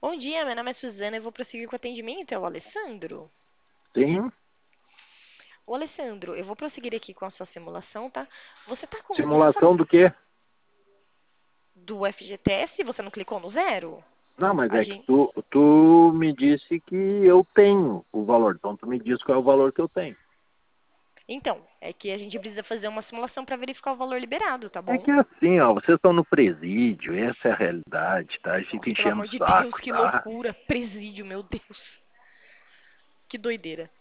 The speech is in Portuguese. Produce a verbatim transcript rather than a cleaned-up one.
Bom dia, meu nome é Suzana e vou prosseguir com o atendimento. É o Alessandro? Sim, Ô, Alessandro, eu vou prosseguir aqui com a sua simulação, tá? Você tá com... Você não sabe simulação do quê? do F G T S? Você não clicou no zero? Não, mas A é que gente... tu, tu me disse que eu tenho o valor, então tu me diz qual é o valor que eu tenho. Então, é que a gente precisa fazer uma simulação para verificar o valor liberado, tá É bom? que é assim, ó, vocês estão no presídio, essa é a realidade, tá? A gente fica Nossa, pelo enchendo amor o de Deus, saco, que tá? loucura. Presídio, meu Deus. Que doideira.